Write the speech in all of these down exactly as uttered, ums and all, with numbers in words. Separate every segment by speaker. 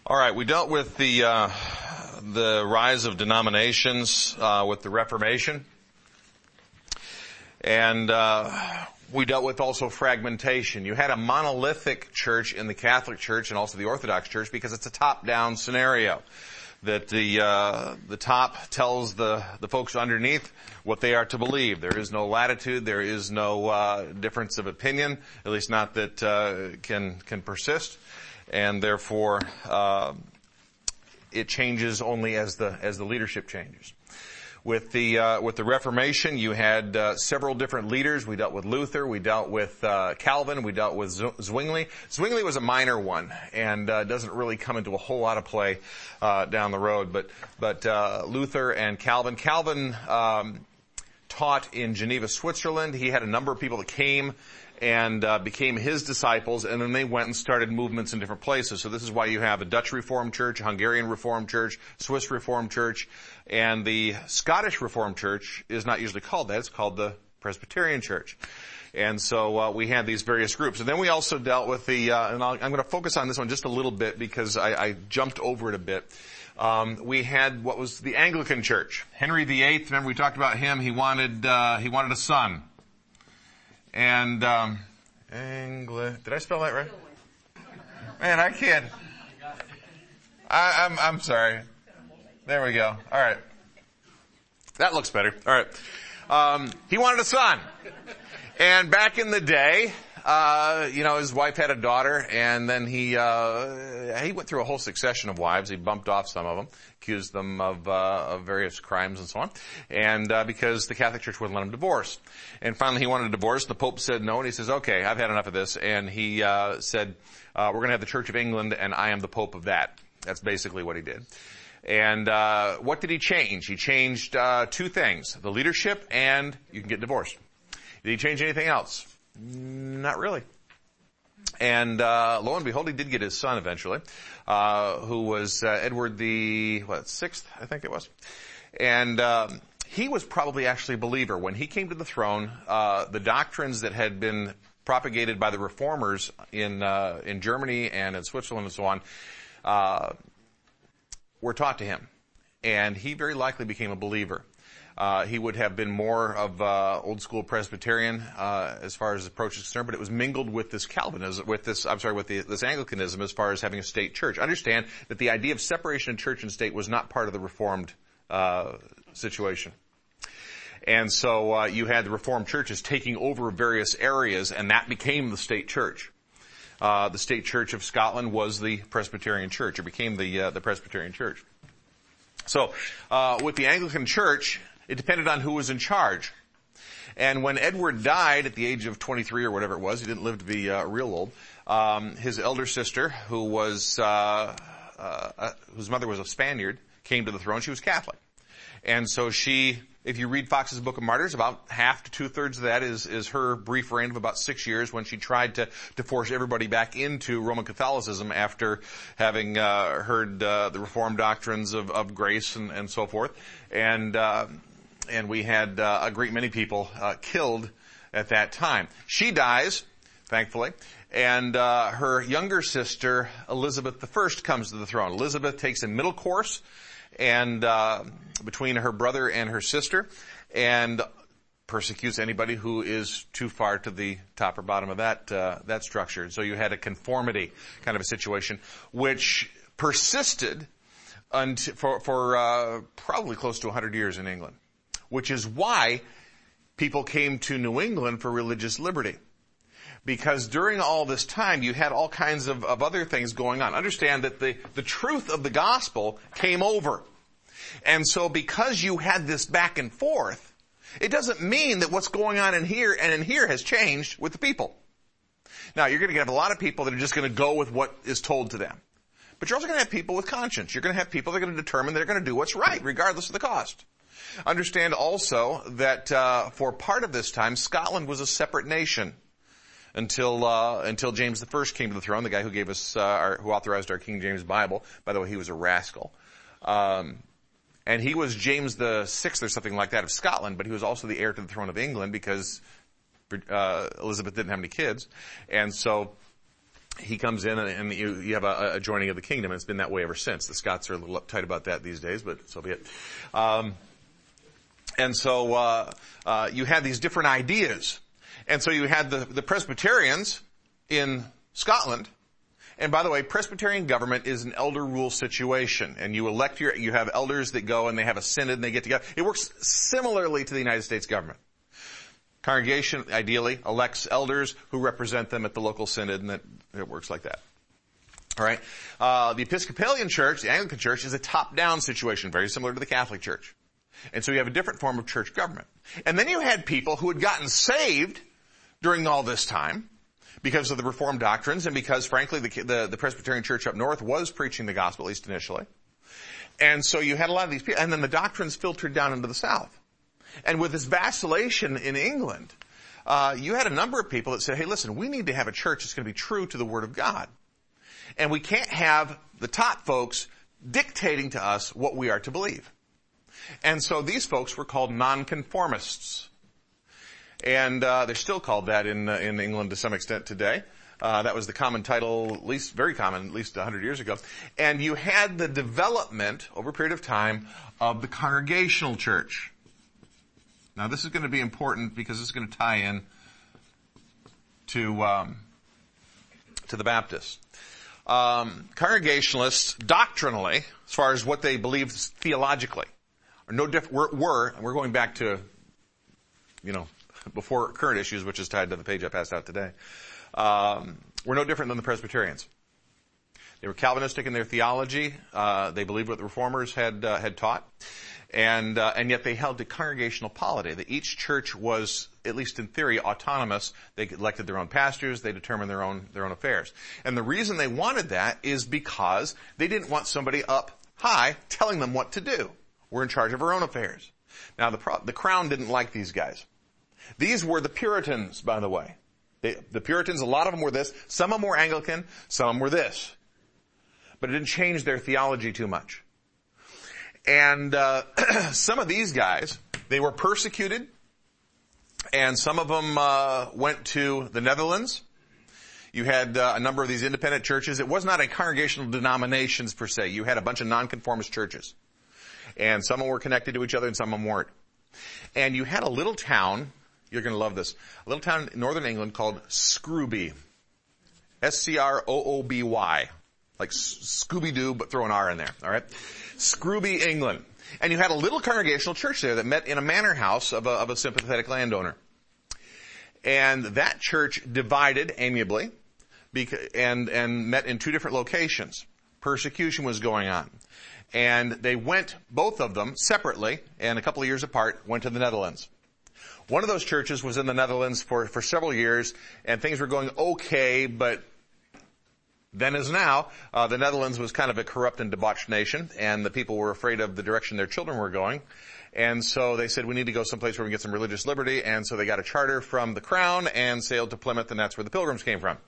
Speaker 1: All right, we dealt with the uh, the rise of denominations uh, with the Reformation, and uh, we dealt with also fragmentation. You had a monolithic church in the Catholic Church and also the Orthodox Church because it's a top-down scenario. That the uh, the top tells the the folks underneath what they are to believe. There is no latitude. There is no uh, difference of opinion, at least not that uh, can can persist, and therefore uh, it changes only as the as the leadership changes. With the uh, with the Reformation, you had uh, several different leaders. We dealt with Luther, we dealt with uh, Calvin, we dealt with Zwingli. Zwingli was a minor one and uh, doesn't really come into a whole lot of play uh, down the road. But but uh, Luther and Calvin. Calvin um, taught in Geneva, Switzerland. He had a number of people that came and uh, became his disciples, and then they went and started movements in different places. So this is why you have a Dutch Reformed Church, a Hungarian Reformed Church, Swiss Reformed Church, and the Scottish Reformed Church is not usually called that. It's called the Presbyterian Church. And so uh, we had these various groups. And then we also dealt with the, uh, and I'll, I'm going to focus on this one just a little bit because I, I jumped over it a bit. Um, we had what was the Anglican Church. Henry the Eighth, remember we talked about him, he wanted, uh, he wanted a son. And, um, Angli- did I spell that right? Man, I can't. I, I'm, I'm sorry. There we go. All right. That looks better. All right. Um, he wanted a son. And back in the day, uh, you know, his wife had a daughter, and then he, uh, he went through a whole succession of wives. He bumped off some of them, accused them of, uh, of various crimes and so on. And, uh, because the Catholic Church wouldn't let him divorce. And finally he wanted a divorce. The Pope said no, and he says, okay, I've had enough of this. And he, uh, said, uh, we're gonna have the Church of England, and I am the Pope of that. That's basically what he did. And, uh, what did he change? He changed, uh, two things. The leadership and you can get divorced. Did he change anything else? Not really. And, uh, lo and behold, he did get his son eventually, uh, who was, uh, Edward the, what, sixth, I think it was. And, um, he was probably actually a believer. When he came to the throne, uh, the doctrines that had been propagated by the reformers in, uh, in Germany and in Switzerland and so on, uh, were taught to him. And he very likely became a believer. Uh, he would have been more of uh, old school Presbyterian uh, as far as the approach is concerned, but it was mingled with this Calvinism, with this, I'm sorry, with the, this Anglicanism as far as having a state church. Understand that the idea of separation of church and state was not part of the Reformed uh, situation. And so uh, you had the Reformed churches taking over various areas, and that became the state church. Uh, the state church of Scotland was the Presbyterian church. It became the uh, the Presbyterian church. So uh, with the Anglican church, it depended on who was in charge. And when Edward died at the age of twenty-three or whatever it was, he didn't live to be uh, real old, um, his elder sister, who was, uh, uh, uh, whose mother was a Spaniard, came to the throne. She was Catholic. And so she, if you read Fox's Book of Martyrs, about half to two-thirds of that is, is her brief reign of about six years when she tried to, to force everybody back into Roman Catholicism after having uh, heard uh, the Reformed doctrines of, of grace and, and so forth. And uh, and we had uh, a great many people uh, killed at that time. She dies, thankfully, and uh, her younger sister, Elizabeth the First, comes to the throne. Elizabeth takes a middle course and uh between her brother and her sister, and persecutes anybody who is too far to the top or bottom of that uh that structure. So you had a conformity kind of a situation, which persisted until, for for uh probably close to one hundred years in England, which is why people came to New England for religious liberty. Because during all this time, you had all kinds of, of other things going on. Understand that the, the truth of the gospel came over. And so because you had this back and forth, it doesn't mean that what's going on in here and in here has changed with the people. Now, you're going to have a lot of people that are just going to go with what is told to them. But you're also going to have people with conscience. You're going to have people that are going to determine they're going to do what's right, regardless of the cost. Understand also that uh, for part of this time, Scotland was a separate nation. Until, uh, until James the First came to the throne, the guy who gave us, uh, our, who authorized our King James Bible. By the way, he was a rascal. Um, and he was James the Sixth or something like that of Scotland, but he was also the heir to the throne of England because, uh, Elizabeth didn't have any kids. And so, he comes in and, and you, you have a, a joining of the kingdom, and it's been that way ever since. The Scots are a little uptight about that these days, but so be it. Um, and so uh, uh, you had these different ideas. And so you had the, the Presbyterians in Scotland. And by the way, Presbyterian government is an elder rule situation. And you elect your, you have elders that go and they have a synod and they get together. It works similarly to the United States government. Congregation, ideally, elects elders who represent them at the local synod, and that, it works like that. All right. Uh, the Episcopalian Church, the Anglican Church, is a top-down situation, very similar to the Catholic Church. And so you have a different form of church government. And then you had people who had gotten saved during all this time because of the Reformed doctrines and because, frankly, the, the, the Presbyterian Church up north was preaching the gospel, at least initially. And so you had a lot of these people, and then the doctrines filtered down into the South. And with this vacillation in England, uh, you had a number of people that said, hey, listen, we need to have a church that's going to be true to the Word of God. And we can't have the top folks dictating to us what we are to believe. And so these folks were called nonconformists. And uh, they're still called that in uh, in England to some extent today. Uh, that was the common title, at least very common, at least one hundred years ago. And you had the development over a period of time of the Congregational Church. Now, this is going to be important because this is going to tie in to um, to the Baptists. Um, Congregationalists, doctrinally, as far as what they believe theologically, are no different. Were, were and we're going back to, you know, before current issues, which is tied to the page I passed out today. Um, were no different than the Presbyterians. They were Calvinistic in their theology. Uh, they believed what the Reformers had uh, had taught. And, uh, and yet they held to congregational polity, that each church was, at least in theory, autonomous. They elected their own pastors. They determined their own, their own affairs. And the reason they wanted that is because they didn't want somebody up high telling them what to do. We're in charge of our own affairs. Now, the, pro- the Crown didn't like these guys. These were the Puritans, by the way. They, the Puritans, a lot of them were this. Some of them were Anglican. Some of them were this. But it didn't change their theology too much. And uh, some of these guys, they were persecuted, and some of them uh, went to the Netherlands. You had uh, a number of these independent churches. It was not a congregational denominations per se. You had a bunch of nonconformist churches. And some of them were connected to each other and some of them weren't. And you had a little town, you're going to love this, a little town in northern England called Scrooby. S C R O O B Y. Like Scooby-Doo, but throw an R in there, all right? Scrooby, England. And you had a little congregational church there that met in a manor house of a, of a sympathetic landowner. And that church divided amiably because, and, and met in two different locations. Persecution was going on. And they went, both of them, separately, and a couple of years apart, went to the Netherlands. One of those churches was in the Netherlands for, for several years, and things were going okay, but then as now, uh, the Netherlands was kind of a corrupt and debauched nation, and the people were afraid of the direction their children were going. And so they said, we need to go someplace where we can get some religious liberty, and so they got a charter from the Crown and sailed to Plymouth, and that's where the Pilgrims came from.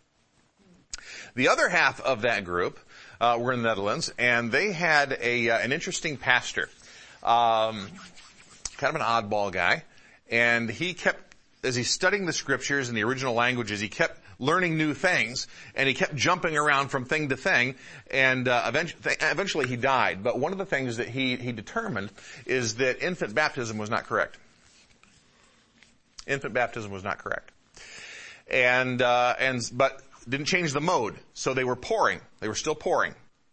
Speaker 1: The other half of that group uh, were in the Netherlands, and they had a uh, an interesting pastor, um, kind of an oddball guy, and he kept, as he's studying the scriptures in the original languages, he kept learning new things, and he kept jumping around from thing to thing, and uh, eventually, eventually he died. But one of the things that he, he determined is that infant baptism was not correct. Infant baptism was not correct. And, uh, and, but didn't change the mode. So they were pouring. They were still pouring.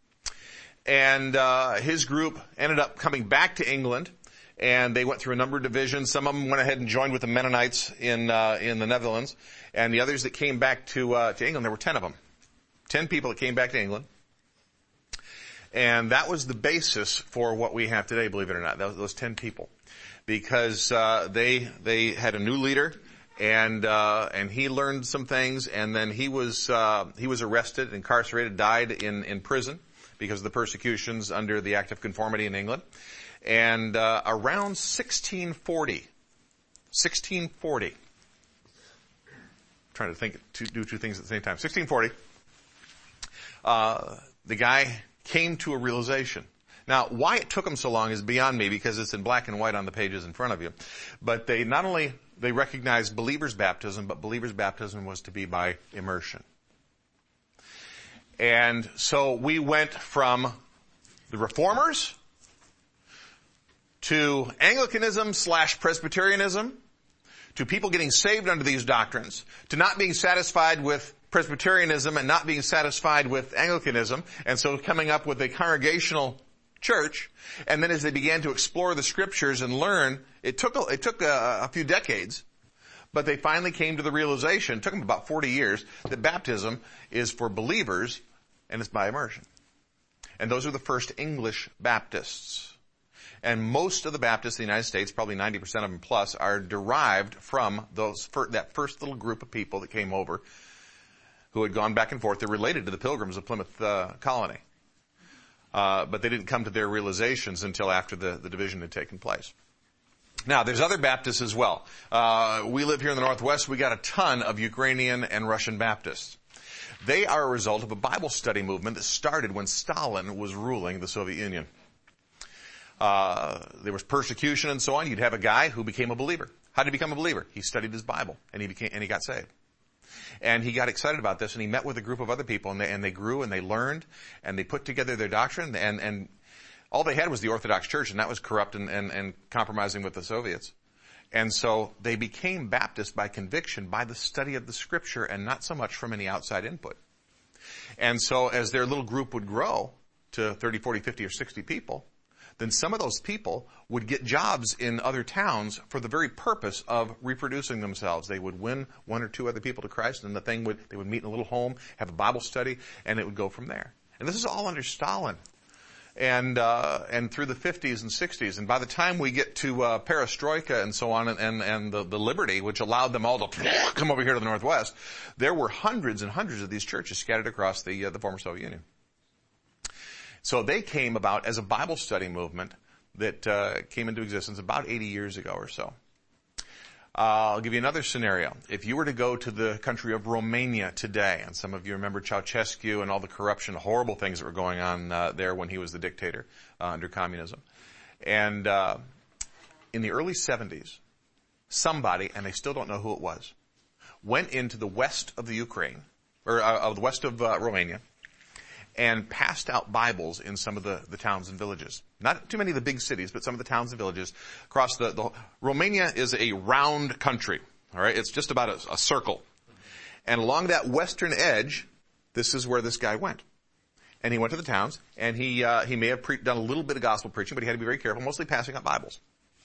Speaker 1: And, uh, his group ended up coming back to England, and they went through a number of divisions. Some of them went ahead and joined with the Mennonites in, uh, in the Netherlands. And the others that came back to, uh, to England, there were ten of them. Ten people that came back to England. And that was the basis for what we have today, believe it or not, those, those ten people. Because, uh, they, they had a new leader, and, uh, and he learned some things, and then he was, uh, he was arrested, incarcerated, died in, in prison because of the persecutions under the Act of Conformity in England. And, uh, around sixteen forty, sixteen forty, trying to think, to do two things at the same time. sixteen forty, uh, the guy came to a realization. Now, why it took him so long is beyond me because it's in black and white on the pages in front of you. But they not only, they recognized believers' baptism, but believers' baptism was to be by immersion. And so we went from the Reformers to Anglicanism slash Presbyterianism, to people getting saved under these doctrines, to not being satisfied with Presbyterianism and not being satisfied with Anglicanism, and so coming up with a congregational church. And then as they began to explore the scriptures and learn, it took a, it took a, a few decades, but they finally came to the realization, it took them about forty years, that baptism is for believers and it's by immersion. And those are the first English Baptists. And most of the Baptists in the United States, probably ninety percent of them plus, are derived from those that first little group of people that came over who had gone back and forth. They're related to the Pilgrims of Plymouth uh, Colony. Uh, but they didn't come to their realizations until after the, the division had taken place. Now, there's other Baptists as well. Uh, we live here in the Northwest. We got a ton of Ukrainian and Russian Baptists. They are a result of a Bible study movement that started when Stalin was ruling the Soviet Union. Uh, there was persecution and so on. You'd have a guy who became a believer. How did he become a believer? He studied his Bible and he became, and he got saved. And he got excited about this and he met with a group of other people and they, and they grew and they learned and they put together their doctrine and, and all they had was the Orthodox Church and that was corrupt and, and, and compromising with the Soviets. And so they became Baptists by conviction, by the study of the scripture and not so much from any outside input. And so as their little group would grow to thirty, forty, fifty or sixty people, then some of those people would get jobs in other towns for the very purpose of reproducing themselves. They would win one or two other people to Christ, and the thing would, they would meet in a little home, have a Bible study, and it would go from there. And this is all under Stalin. And, uh, and through the fifties and sixties, and by the time we get to, uh, Perestroika and so on, and, and, and the, the liberty, which allowed them all to come over here to the Northwest, there were hundreds and hundreds of these churches scattered across the, uh, the former Soviet Union. So they came about as a Bible study movement that uh, came into existence about eighty years ago or so. Uh, I'll give you another scenario. If you were to go to the country of Romania today, and some of you remember Ceausescu and all the corruption, horrible things that were going on uh, there when he was the dictator uh, under communism. And uh, in the early seventies, somebody, and they still don't know who it was, went into the west of the Ukraine, or uh, of the west of uh, Romania, and passed out Bibles in some of the, the towns and villages. Not too many of the big cities, but some of the towns and villages across the, the Romania is a round country. All right. It's just about a, a circle. And along that western edge, this is where this guy went. And he went to the towns and he, uh, he may have pre- done a little bit of gospel preaching, but he had to be very careful, mostly passing out Bibles.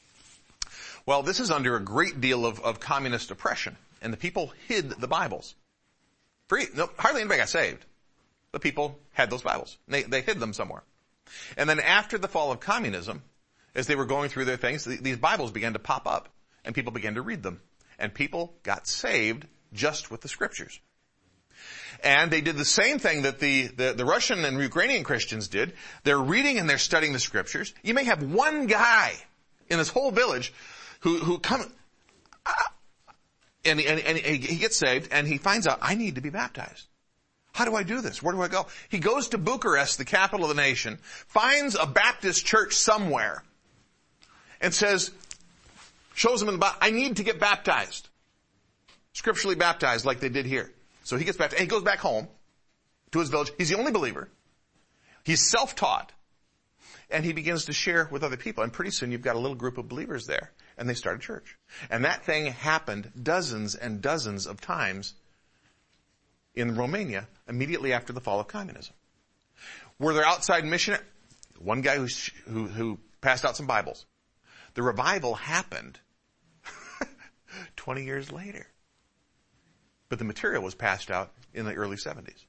Speaker 1: Well, this is under a great deal of, of communist oppression and the people hid the Bibles. Free, no, hardly anybody got saved. The people had those Bibles. They, they hid them somewhere. And then after the fall of communism, as they were going through their things, th- these Bibles began to pop up and people began to read them. And people got saved just with the scriptures. And they did the same thing that the, the, the Russian and Ukrainian Christians did. They're reading and they're studying the scriptures. You may have one guy in this whole village who, who come, uh, and, and, and he gets saved and he finds out, I need to be baptized. How do I do this? Where do I go? He goes to Bucharest, the capital of the nation, finds a Baptist church somewhere, and says, shows them in the Bible, I need to get baptized. Scripturally baptized like they did here. So he gets baptized, and he goes back home to his village. He's the only believer. He's self-taught. And he begins to share with other people. And pretty soon you've got a little group of believers there. And they start a church. And that thing happened dozens and dozens of times in Romania immediately after the fall of communism. Were there outside missionaries? One guy who, who, who passed out some Bibles. The revival happened twenty years later. But the material was passed out in the early seventies.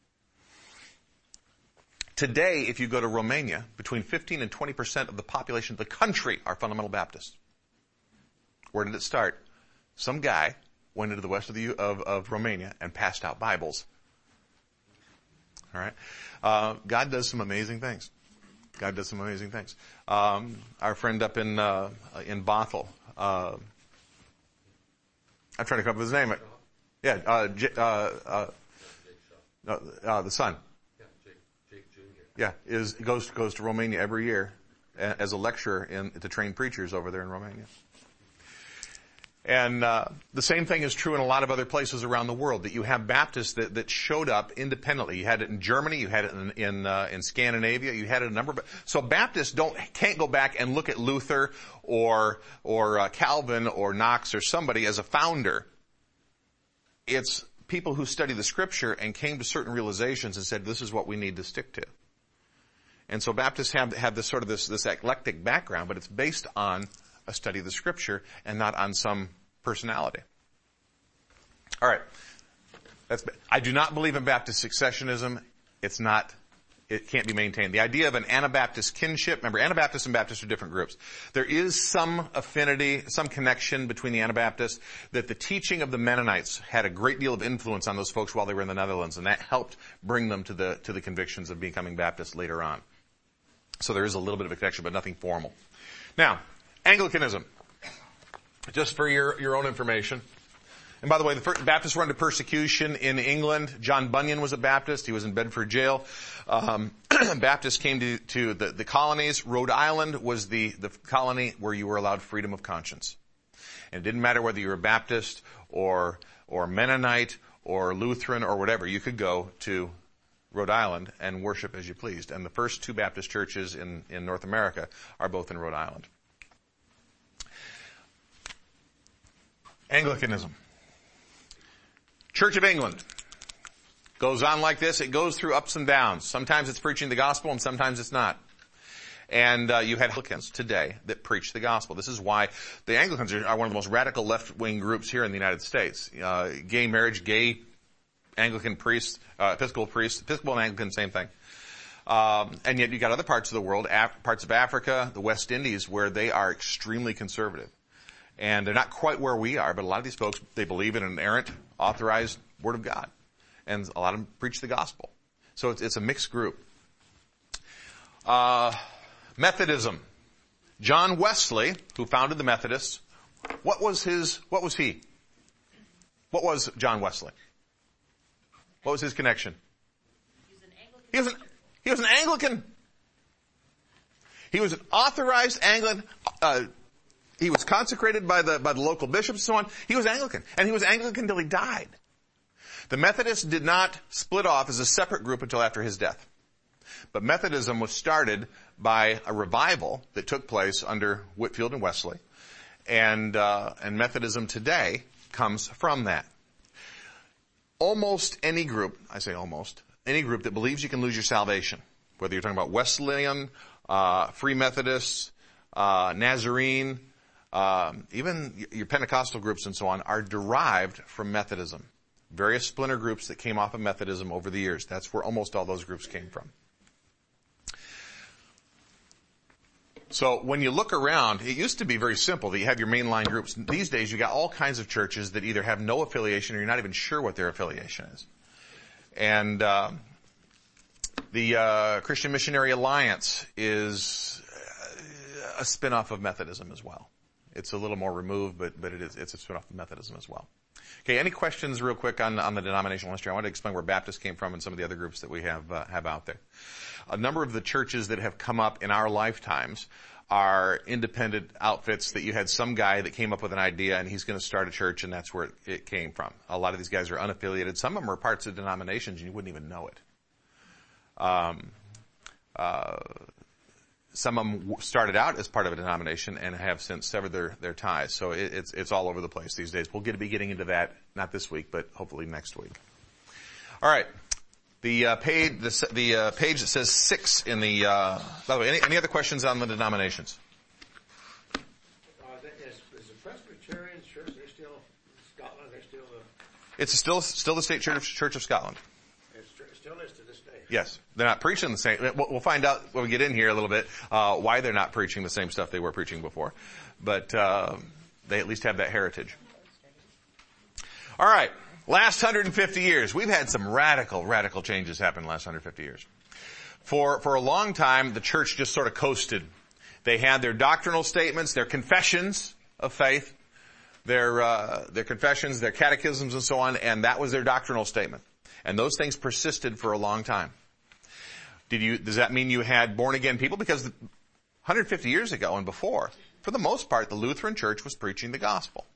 Speaker 1: Today, if you go to Romania, between fifteen and twenty percent of the population of the country are fundamental Baptists. Where did it start? Some guy went into the west of, the, of, of Romania and passed out Bibles. All right. Uh, God does some amazing things. God does some amazing things. Um, our friend up in uh, in Bothell, uh, I'm trying to come up with his name. Yeah, uh, J, uh, uh, uh, uh, the son.
Speaker 2: Yeah, Jake, Jake Junior
Speaker 1: Yeah, is goes goes to Romania every year as a lecturer in, to train preachers over there in Romania. And uh, the same thing is true in a lot of other places around the world, that you have Baptists that, that showed up independently. You had it in Germany, you had it in in, uh, in Scandinavia, you had it in a number of... So Baptists don't can't go back and look at Luther or or uh, Calvin or Knox or somebody as a founder. It's people who study the Scripture and came to certain realizations and said, this is what we need to stick to. And so Baptists have have this sort of this this eclectic background, but it's based on a study of the Scripture and not on some personality. All right. That's, I do not believe in Baptist successionism. It's not, it can't be maintained. The idea of an Anabaptist kinship, remember, Anabaptists and Baptists are different groups. There is some affinity, some connection between the Anabaptists, that the teaching of the Mennonites had a great deal of influence on those folks while they were in the Netherlands, and that helped bring them to the, to the convictions of becoming Baptists later on. So there is a little bit of a connection, but nothing formal. Now, Anglicanism. Just for your, your own information. And by the way, the first, Baptists were under persecution in England. John Bunyan was a Baptist. He was in Bedford jail. Um, Baptists came to, to the, the colonies. Rhode Island was the, the colony where you were allowed freedom of conscience. And it didn't matter whether you were Baptist or, or Mennonite or Lutheran or whatever. You could go to Rhode Island and worship as you pleased. And the first two Baptist churches in, in North America are both in Rhode Island. Anglicanism. Church of England goes on like this. It goes through ups and downs. Sometimes it's preaching the gospel and sometimes it's not. And uh, you had Anglicans today that preach the gospel. This is why the Anglicans are, are one of the most radical left-wing groups here in the United States. Uh, gay marriage, gay Anglican priests, uh, Episcopal priests, Episcopal and Anglican, same thing. Um, and yet you got other parts of the world, Af- parts of Africa, the West Indies, where they are extremely conservative. And they're not quite where we are, but a lot of these folks, they believe in an inerrant, authorized Word of God. And a lot of them preach the gospel. So it's, it's a mixed group. Uh, Methodism. John Wesley, who founded the Methodists, what was his, what was he? What was John Wesley? What was his connection? He was an, he was an Anglican. He was an authorized Anglican, uh, he was consecrated by the, by the local bishops and so on. He was Anglican. And he was Anglican until he died. The Methodists did not split off as a separate group until after his death. But Methodism was started by a revival that took place under Whitefield and Wesley. And, uh, and Methodism today comes from that. Almost any group, I say almost, any group that believes you can lose your salvation, whether you're talking about Wesleyan, uh, Free Methodists, uh, Nazarene, Um, even your Pentecostal groups and so on are derived from Methodism. Various splinter groups that came off of Methodism over the years. That's where almost all those groups came from. So when you look around, it used to be very simple that you have your mainline groups. These days you got all kinds of churches that either have no affiliation or you're not even sure what their affiliation is. And uh, the uh, Christian Missionary Alliance is a spin-off of Methodism as well. It's a little more removed, but, but it is, it's a spin-off of Methodism as well. Okay, any questions real quick on, on the denominational history? I want to explain where Baptists came from and some of the other groups that we have, uh, have out there. A number of the churches that have come up in our lifetimes are independent outfits that you had some guy that came up with an idea and he's going to start a church and that's where it, it came from. A lot of these guys are unaffiliated. Some of them are parts of denominations and you wouldn't even know it. Um, uh, Some of them started out as part of a denomination and have since severed their, their ties. So it, it's, it's all over the place these days. We'll get to be getting into that, not this week, but hopefully next week. All right. The, uh, page, the, the, uh, page that says six in the, uh, by the way, any, any other questions on the denominations?
Speaker 2: Uh, is, is the Presbyterian Church, they're still, Scotland, they're still the...
Speaker 1: It's still, still the State Church, Church of Scotland.
Speaker 2: It still is to this day.
Speaker 1: Yes. They're not preaching the same. We'll find out when we get in here a little bit, uh, why they're not preaching the same stuff they were preaching before. But, uh, they at least have that heritage. All right. Last one hundred fifty years. We've had some radical, radical changes happen in the last one hundred fifty years. For, for a long time, the church just sort of coasted. They had their doctrinal statements, their confessions of faith, their, uh, their confessions, their catechisms and so on, and that was their doctrinal statement. And those things persisted for a long time. Did you, does that mean you had born again people? Because one hundred fifty years ago and before, for the most part, the Lutheran Church was preaching the gospel.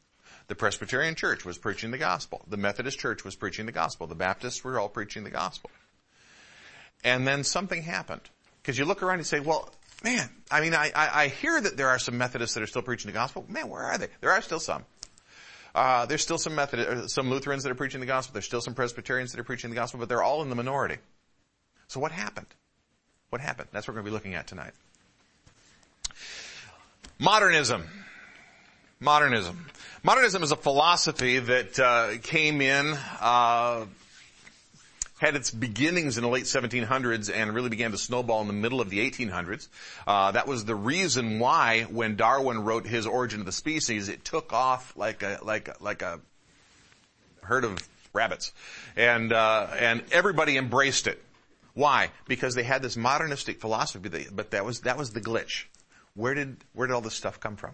Speaker 1: The Presbyterian Church was preaching the gospel. The Methodist Church was preaching the gospel. The Baptists were all preaching the gospel. And then something happened. Because you look around and you say, well, man, I mean, I, I, I hear that there are some Methodists that are still preaching the gospel. Man, where are they? There are still some. Uh, there's still some Methodist, some Lutherans that are preaching the gospel. There's still some Presbyterians that are preaching the gospel, but they're all in the minority. So what happened? What happened? That's what we're going to be looking at tonight. Modernism. Modernism. Modernism is a philosophy that uh, came in, uh, had its beginnings in the late seventeen hundreds and really began to snowball in the middle of the eighteen hundreds. Uh, that was the reason why when Darwin wrote his Origin of the Species, it took off like a, like a, like a herd of rabbits. And, uh, and everybody embraced it. Why? Because they had this modernistic philosophy, but that was, that was the glitch. Where did, where did all this stuff come from?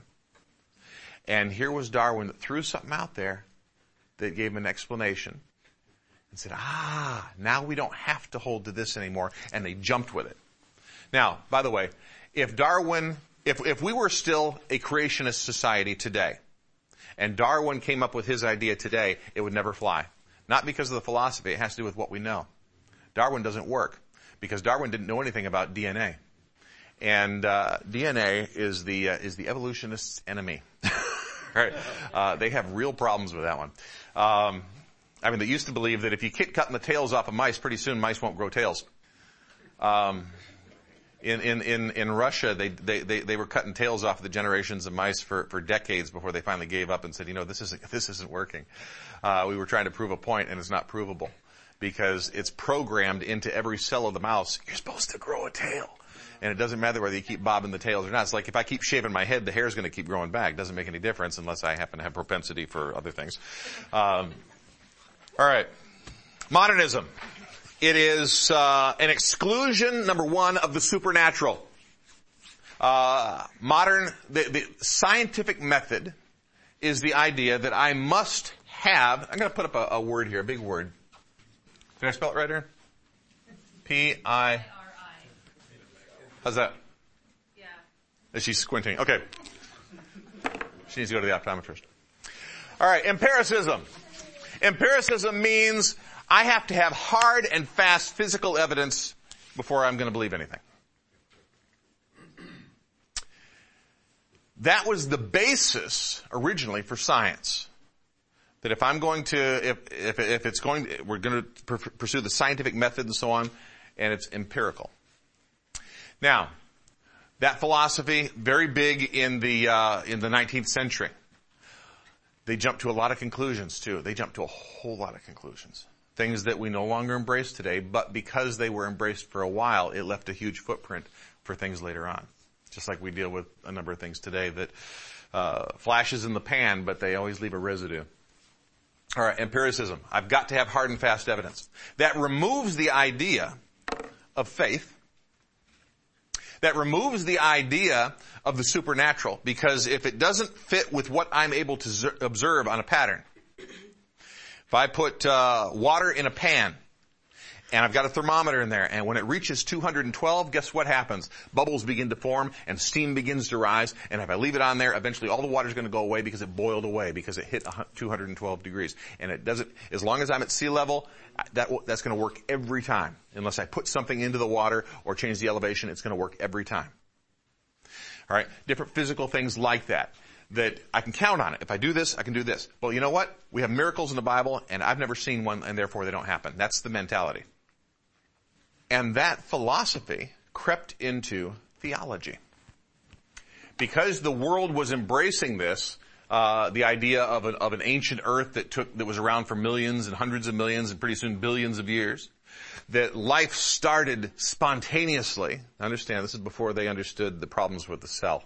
Speaker 1: And here was Darwin that threw something out there that gave him an explanation and said, ah, now we don't have to hold to this anymore. And they jumped with it. Now, by the way, if Darwin, if, if we were still a creationist society today, and Darwin came up with his idea today, it would never fly. Not because of the philosophy, it has to do with what we know. Darwin doesn't work because Darwin didn't know anything about D N A. And, uh, D N A is the, uh, is the evolutionist's enemy. Right? Uh, they have real problems with that one. Um, I mean, they used to believe that if you keep cutting the tails off of mice, pretty soon mice won't grow tails. Um, in, in, in, in Russia, they, they, they, they were cutting tails off of the generations of mice for, for decades before they finally gave up and said, you know, this isn't, this isn't working. Uh, we were trying to prove a point and it's not provable because it's programmed into every cell of the mouse. You're supposed to grow a tail. And it doesn't matter whether you keep bobbing the tails or not. It's like if I keep shaving my head, the hair's going to keep growing back. It doesn't make any difference unless I happen to have propensity for other things. Um, all right. Modernism. It is uh, an exclusion, number one, of the supernatural. Uh, modern, the, the scientific method is the idea that I must have, I'm going to put up a, a word here, a big word. Did I spell it right here? P I How's that? Yeah. Is she squinting? Okay. She needs to go to the optometrist. All right, empiricism. Empiricism means I have to have hard and fast physical evidence before I'm going to believe anything. That was the basis originally for science. That if I'm going to, if, if, if it's going, we're going to pursue the scientific method and so on, and it's empirical. Now, that philosophy, very big in the, uh, in the nineteenth century. They jumped to a lot of conclusions too. They jumped to a whole lot of conclusions. Things that we no longer embrace today, but because they were embraced for a while, it left a huge footprint for things later on. Just like we deal with a number of things today that, uh, flashes in the pan, but they always leave a residue. All right, empiricism. I've got to have hard and fast evidence. That removes the idea of faith. That removes the idea of the supernatural, because if it doesn't fit with what I'm able to z- observe on a pattern, if I put uh, water in a pan, and I've got a thermometer in there, and when it reaches two hundred twelve, guess what happens? Bubbles begin to form, and steam begins to rise, and if I leave it on there, eventually all the water's going to go away because it boiled away, because it hit two hundred twelve degrees. And it doesn't, as long as I'm at sea level, that, that's going to work every time. Unless I put something into the water or change the elevation, it's going to work every time. All right? Different physical things like that. That I can count on it. If I do this, I can do this. Well, you know what? We have miracles in the Bible, and I've never seen one, and therefore they don't happen. That's the mentality. And that philosophy crept into theology. Because the world was embracing this, uh, the idea of an, of an ancient earth that took, that was around for millions and hundreds of millions and pretty soon billions of years, that life started spontaneously. Understand, this is before they understood the problems with the cell.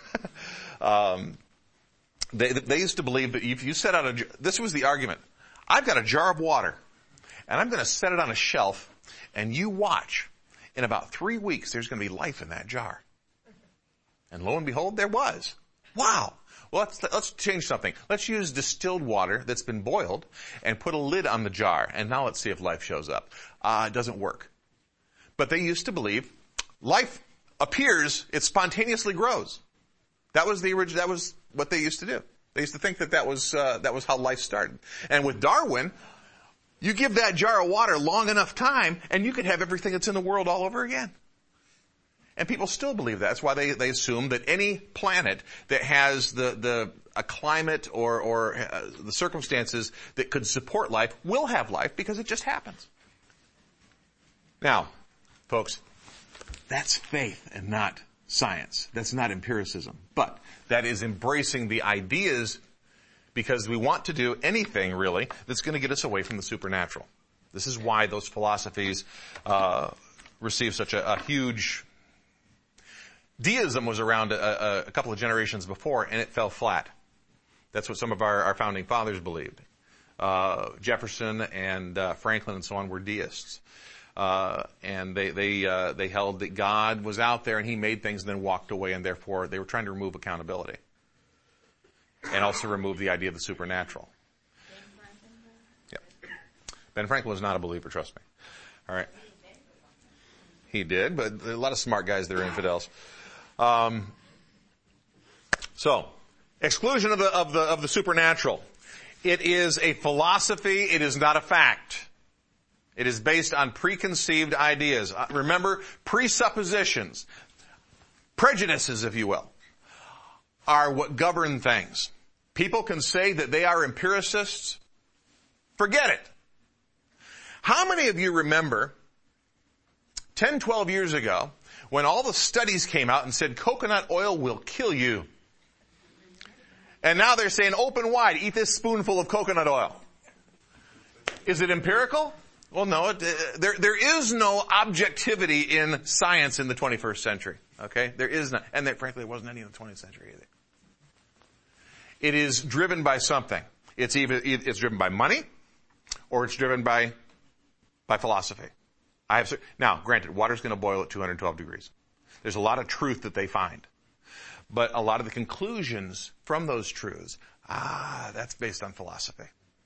Speaker 1: um, they, they used to believe that if you set out a, this was the argument. I've got a jar of water, and I'm going to set it on a shelf, and you watch. In about three weeks, there's going to be life in that jar. And lo and behold, there was. Wow. Well, let's, let's change something. Let's use distilled water that's been boiled and put a lid on the jar. And now let's see if life shows up. Uh, it doesn't work. But they used to believe life appears, it spontaneously grows. That was the original, that was what they used to do. They used to think that that was, uh, that was how life started. And with Darwin, you give that jar of water long enough time and you could have everything that's in the world all over again. And people still believe that. That's why they, they assume that any planet that has the, the, a climate or, or uh, the circumstances that could support life will have life because it just happens. Now, folks, that's faith and not science. That's not empiricism. But that is embracing the ideas because we want to do anything, really, that's going to get us away from the supernatural. This is why those philosophies uh, receive such a, a huge... Deism was around a, a couple of generations before, and it fell flat. That's what some of our, our founding fathers believed. Uh, Jefferson and uh, Franklin and so on were deists. Uh, and they they uh, they held that God was out there and he made things and then walked away, and therefore they were trying to remove accountability. And also remove the idea of the supernatural. Yeah. Ben Franklin was not a believer, trust me. All right. He did, but there are a lot of smart guys that are infidels. Um, so, exclusion of the, of the, of the supernatural. It is a philosophy. It is not a fact. It is based on preconceived ideas. Uh, remember, presuppositions, prejudices, if you will, are what govern things. People can say that they are empiricists. Forget it. How many of you remember ten, twelve years ago, when all the studies came out and said coconut oil will kill you? And now they're saying open wide, eat this spoonful of coconut oil. Is it empirical? Well, no, it, uh, there, there is no objectivity in science in the twenty-first century. Okay? There is not. And there, frankly, there wasn't any in the twentieth century either. It is driven by something. It's either, it's driven by money, or it's driven by, by philosophy. I have, now, granted, water's going to boil at two hundred twelve degrees. There's a lot of truth that they find. But a lot of the conclusions from those truths, ah, that's based on philosophy.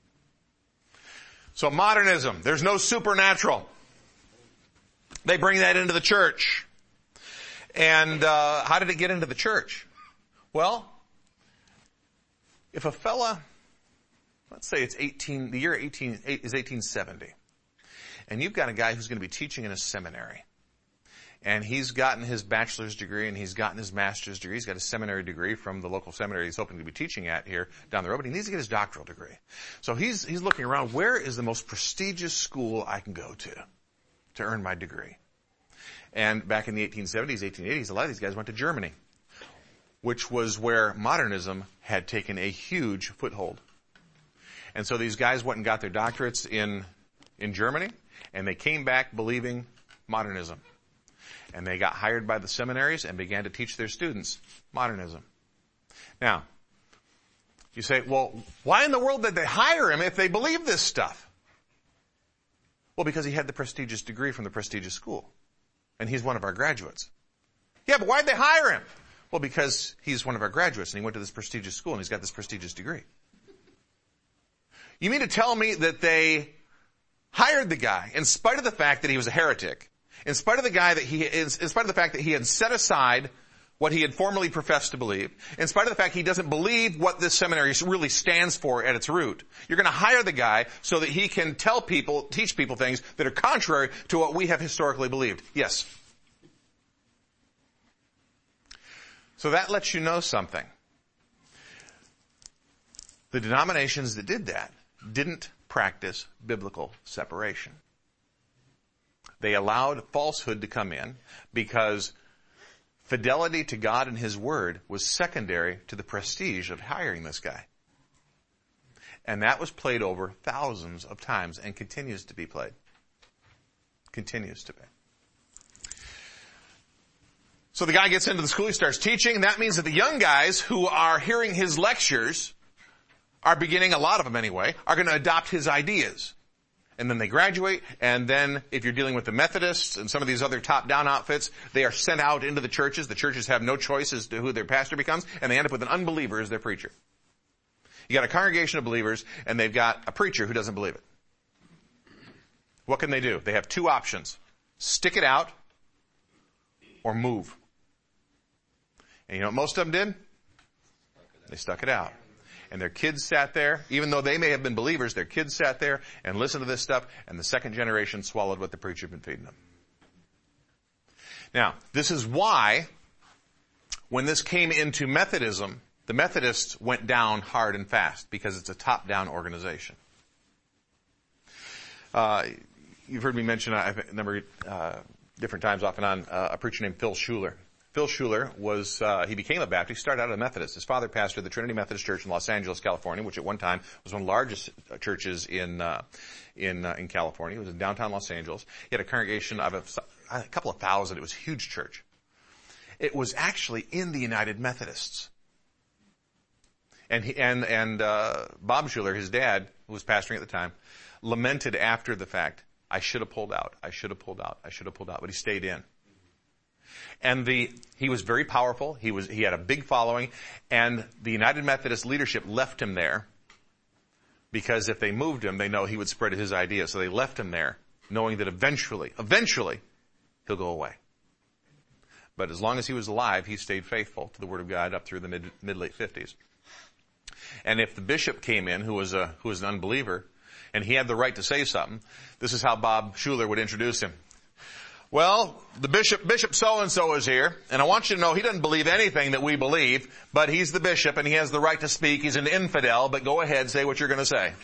Speaker 1: So modernism, there's no supernatural. They bring that into the church. And uh, how did it get into the church? Well, if a fella, let's say it's eighteen, the year eighteen is eighteen seventy. And you've got a guy who's going to be teaching in a seminary. And he's gotten his bachelor's degree and he's gotten his master's degree. He's got a seminary degree from the local seminary he's hoping to be teaching at here down the road. But he needs to get his doctoral degree. So he's, he's looking around, where is the most prestigious school I can go to to earn my degree? And back in the eighteen seventies, eighteen eighties, a lot of these guys went to Germany, which was where modernism had taken a huge foothold. And so these guys went and got their doctorates in, in Germany, and they came back believing modernism. And they got hired by the seminaries and began to teach their students modernism. Now, you say, well, why in the world did they hire him if they believed this stuff? Well, because he had the prestigious degree from the prestigious school. And he's one of our graduates. Yeah, but why'd they hire him? Well, because he's one of our graduates and he went to this prestigious school and he's got this prestigious degree. You mean to tell me that they hired the guy in spite of the fact that he was a heretic, in spite of the guy that he, in spite of the fact that he had set aside what he had formerly professed to believe, in spite of the fact he doesn't believe what this seminary really stands for at its root, you're going to hire the guy so that he can tell people, teach people things that are contrary to what we have historically believed. Yes. So that lets you know something. The denominations that did that didn't practice biblical separation. They allowed falsehood to come in because fidelity to God and His Word was secondary to the prestige of hiring this guy. And that was played over thousands of times and continues to be played. Continues to be. So the guy gets into the school, he starts teaching, and that means that the young guys who are hearing his lectures are beginning, a lot of them anyway, are going to adopt his ideas. And then they graduate, and then if you're dealing with the Methodists and some of these other top-down outfits, they are sent out into the churches. The churches have no choice as to who their pastor becomes, and they end up with an unbeliever as their preacher. You got a congregation of believers, and they've got a preacher who doesn't believe it. What can they do? They have two options. Stick it out, or move. And you know what most of them did? They stuck it out. And their kids sat there, even though they may have been believers, their kids sat there and listened to this stuff, and the second generation swallowed what the preacher had been feeding them. Now, this is why, when this came into Methodism, the Methodists went down hard and fast, because it's a top-down organization. Uh, you've heard me mention uh, a number of uh, different times off and on uh, a preacher named Phil Schuler. Phil Schuler was, uh, he became a Baptist. He started out a Methodist. His father pastored the Trinity Methodist Church in Los Angeles, California, which at one time was one of the largest churches in, uh, in, uh, in California. It was in downtown Los Angeles. He had a congregation of a, a couple of thousand. It was a huge church. It was actually in the United Methodists. And he, and, and, uh, Bob Schuler, his dad, who was pastoring at the time, lamented after the fact, I should have pulled out. I should have pulled out. I should have pulled out. But he stayed in. And the, he was very powerful. He was, he had a big following, and the United Methodist leadership left him there because if they moved him, they know he would spread his ideas. So they left him there, knowing that eventually, eventually, he'll go away. But as long as he was alive, he stayed faithful to the Word of God up through the mid, mid-late fifties. And if the bishop came in, who was a, who was an unbeliever, and he had the right to say something, this is how Bob Schuler would introduce him. Well, the bishop, Bishop so-and-so is here, and I want you to know he doesn't believe anything that we believe, but he's the bishop and he has the right to speak. He's an infidel, but go ahead, say what you're going to say.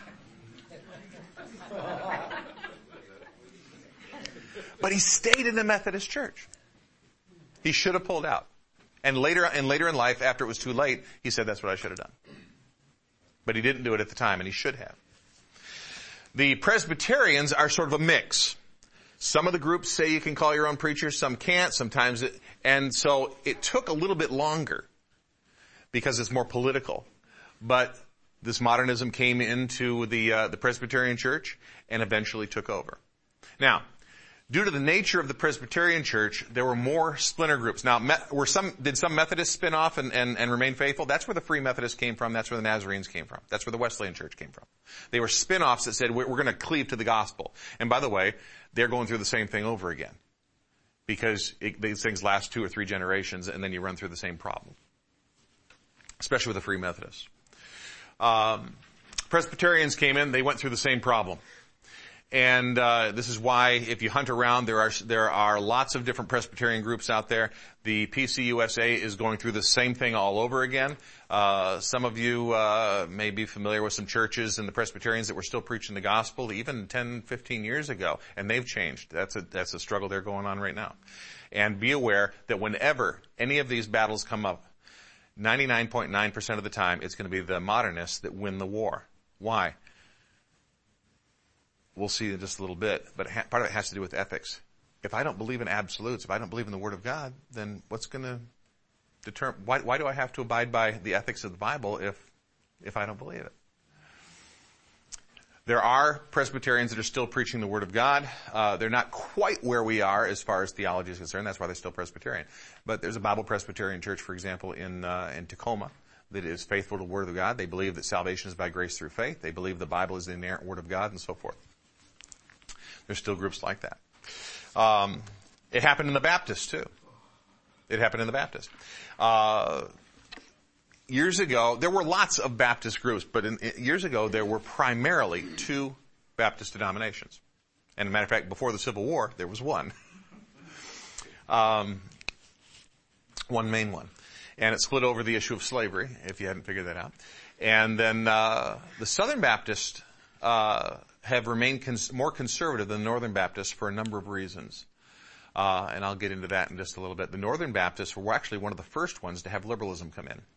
Speaker 1: But he stayed in the Methodist church. He should have pulled out. And later, and later in life, after it was too late, he said, that's what I should have done. But he didn't do it at the time, and he should have. The Presbyterians are sort of a mix. Some of the groups say you can call your own preacher, some can't, sometimes it, and so it took a little bit longer because it's more political. But this modernism came into the, uh, the Presbyterian church and eventually took over. Now, due to the nature of the Presbyterian church, there were more splinter groups. Now, were some, did some Methodists spin off and, and, and remain faithful? That's where the Free Methodists came from. That's where the Nazarenes came from. That's where the Wesleyan church came from. They were spin-offs that said, we're, we're going to cleave to the gospel. And by the way, they're going through the same thing over again. Because it, these things last two or three generations and then you run through the same problem. Especially with the Free Methodists. Um, Presbyterians came in, they went through the same problem. And uh this is why, if you hunt around, there are there are lots of different Presbyterian groups out there. The P C U S A is going through the same thing all over again. Uh Some of you uh may be familiar with some churches in the Presbyterians that were still preaching the gospel even ten, fifteen years ago, and they've changed. That's a that's a struggle they're going on right now. And be aware that whenever any of these battles come up, ninety-nine point nine percent of the time, it's going to be the modernists that win the war. Why? We'll see in just a little bit, but part of it has to do with ethics. If I don't believe in absolutes, if I don't believe in the Word of God, then what's going to determine, why, why do I have to abide by the ethics of the Bible if, if I don't believe it? There are Presbyterians that are still preaching the Word of God. Uh, they're not quite where we are as far as theology is concerned. That's why they're still Presbyterian. But there's a Bible Presbyterian church, for example, in, uh, in Tacoma, that is faithful to the Word of God. They believe that salvation is by grace through faith. They believe the Bible is the inerrant Word of God and so forth. There's still groups like that. Um, it happened in the Baptists too. It happened in the Baptists. Uh, years ago, there were lots of Baptist groups, but in, years ago there were primarily two Baptist denominations. And as a matter of fact, before the Civil War, there was one. Um, one main one. And it split over the issue of slavery, if you hadn't figured that out. And then uh, the Southern Baptist uh have remained cons- more conservative than the Northern Baptists for a number of reasons. Uh, and I'll get into that in just a little bit. The Northern Baptists were actually one of the first ones to have liberalism come in.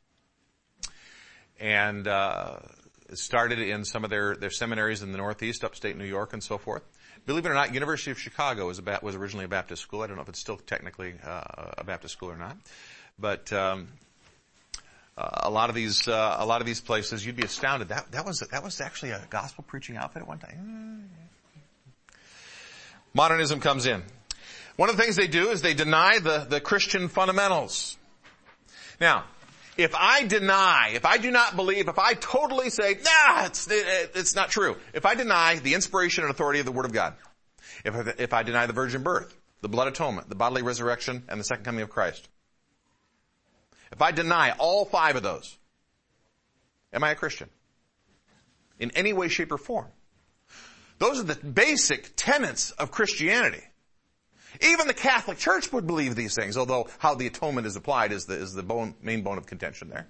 Speaker 1: And uh, it started in some of their, their seminaries in the Northeast, upstate New York and so forth. Believe it or not, University of Chicago was, a ba- was originally a Baptist school. I don't know if it's still technically uh, a Baptist school or not. But um, Uh, a lot of these, uh, a lot of these places, you'd be astounded. That, that was, that was actually a gospel preaching outfit at one time. Modernism comes in. One of the things they do is they deny the, the Christian fundamentals. Now, if I deny, if I do not believe, if I totally say, nah, it's, it, it's not true. If I deny the inspiration and authority of the Word of God, if I, if I deny the virgin birth, the blood atonement, the bodily resurrection, and the second coming of Christ, if I deny all five of those, Am I a Christian? In any way, shape, or form. Those are the basic tenets of Christianity. Even the Catholic Church would believe these things, although how the atonement is applied is the, is the bone, main bone of contention there.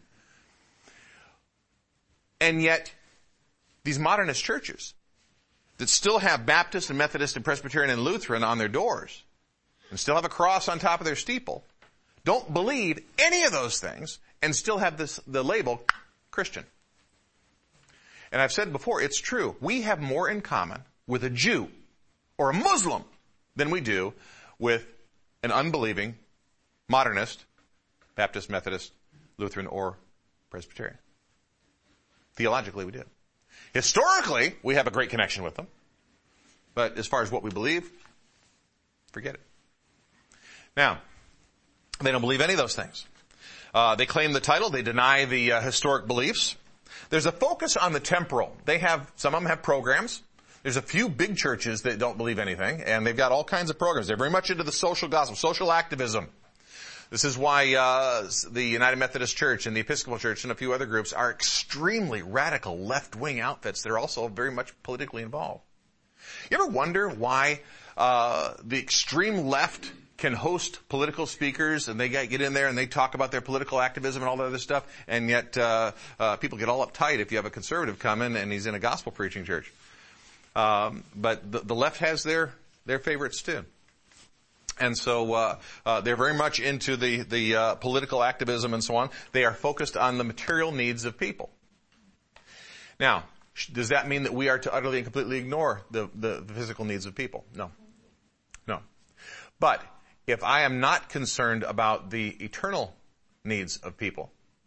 Speaker 1: And yet, these modernist churches that still have Baptist and Methodist and Presbyterian and Lutheran on their doors and still have a cross on top of their steeple don't believe any of those things and still have this, the label Christian. And I've said before, it's true. We have more in common with a Jew or a Muslim than we do with an unbelieving modernist, Baptist, Methodist, Lutheran, or Presbyterian. Theologically, we do. Historically, we have a great connection with them. But as far as what we believe, forget it. Now, they don't believe any of those things. Uh, they claim the title. They deny the uh, historic beliefs. There's a focus on the temporal. They have, some of them have programs. There's a few big churches that don't believe anything, and they've got all kinds of programs. They're very much into the social gospel, social activism. This is why uh the United Methodist Church and the Episcopal Church and a few other groups are extremely radical left-wing outfits that are also very much politically involved. You ever wonder why uh the extreme left can host political speakers and they get in there and they talk about their political activism and all that other stuff, and yet uh, uh people get all uptight if you have a conservative come in and he's in a gospel preaching church. Um but the, the left has their their favorites too. And so uh, uh they're very much into the the uh, political activism and so on. They are focused on the material needs of people. Now, does that mean that we are to utterly and completely ignore the, the, the physical needs of people? No. No. But if I am not concerned about the eternal needs of people,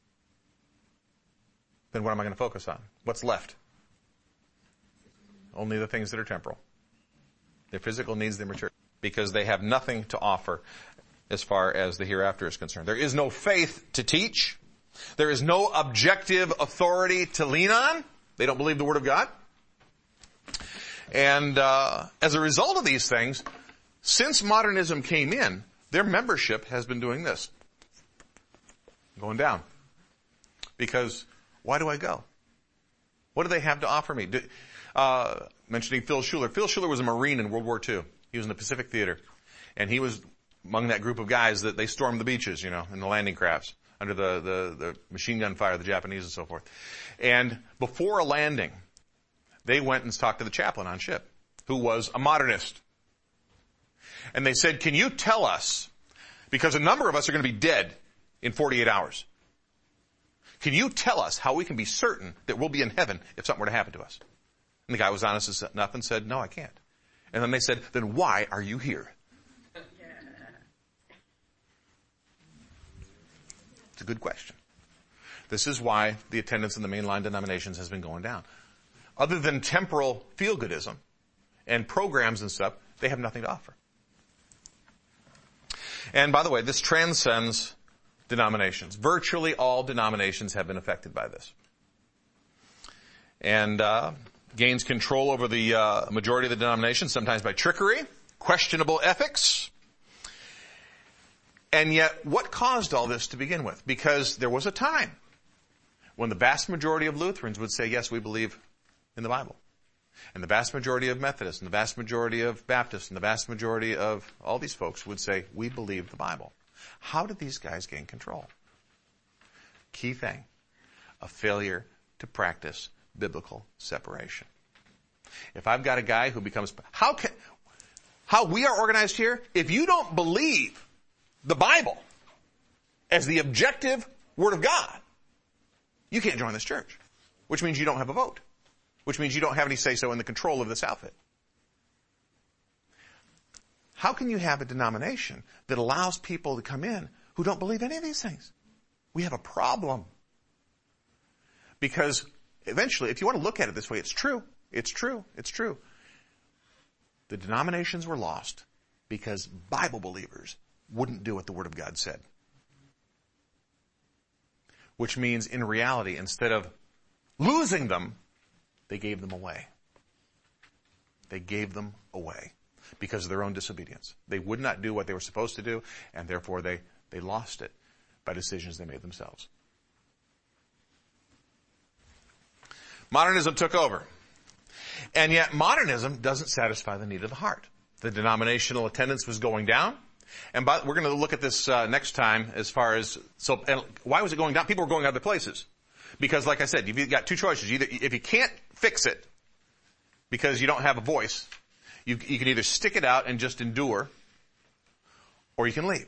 Speaker 1: then what am I going to focus on? What's left? Only the things that are temporal. Their physical needs, their material. Because they have nothing to offer as far as the hereafter is concerned. There is no faith to teach. There is no objective authority to lean on. They don't believe the Word of God. And uh as a result of these things, since modernism came in, their membership has been doing this. Going down. Because why do I go? What do they have to offer me? Do, uh mentioning Phil Schuler. Phil Schuler was a Marine in World War Two. He was in the Pacific Theater. And he was among that group of guys that they stormed the beaches, you know, in the landing crafts under the, the, the machine gun fire of the Japanese and so forth. And before a landing, they went and talked to the chaplain on ship, who was a modernist. And they said, can you tell us, because a number of us are going to be dead in forty-eight hours, can you tell us how we can be certain that we'll be in heaven if something were to happen to us? And the guy was honest enough and said, no, I can't. And then they said, then why are you here? It's a good question. This is why the attendance in the mainline denominations has been going down. Other than temporal feel-goodism and programs and stuff, they have nothing to offer. And by the way, this transcends denominations. Virtually all denominations have been affected by this. And uh gains control over the uh, majority of the denominations, sometimes by trickery, questionable ethics. And yet, what caused all this to begin with? Because there was a time when the vast majority of Lutherans would say, yes, we believe in the Bible. And the vast majority of Methodists, and the vast majority of Baptists, and the vast majority of all these folks would say, we believe the Bible. How did these guys gain control? Key thing, a failure to practice biblical separation. If I've got a guy who becomes, how can, how we are organized here, if you don't believe the Bible as the objective Word of God, you can't join this church. Which means you don't have a vote. Which means you don't have any say-so in the control of this outfit. How can you have a denomination that allows people to come in who don't believe any of these things? We have a problem. Because eventually, if you want to look at it this way, it's true. It's true. It's true. The denominations were lost because Bible believers wouldn't do what the Word of God said. Which means, in reality, instead of losing them, they gave them away. They gave them away because of their own disobedience. They would not do what they were supposed to do, and therefore they, they lost it by decisions they made themselves. Modernism took over. And yet modernism doesn't satisfy the need of the heart. The denominational attendance was going down. And by, we're going to look at this uh, next time as far as, so, and why was it going down? People were going other places. Because like I said, you've got two choices. Either, if you can't fix it because you don't have a voice, you, you can either stick it out and just endure, or you can leave.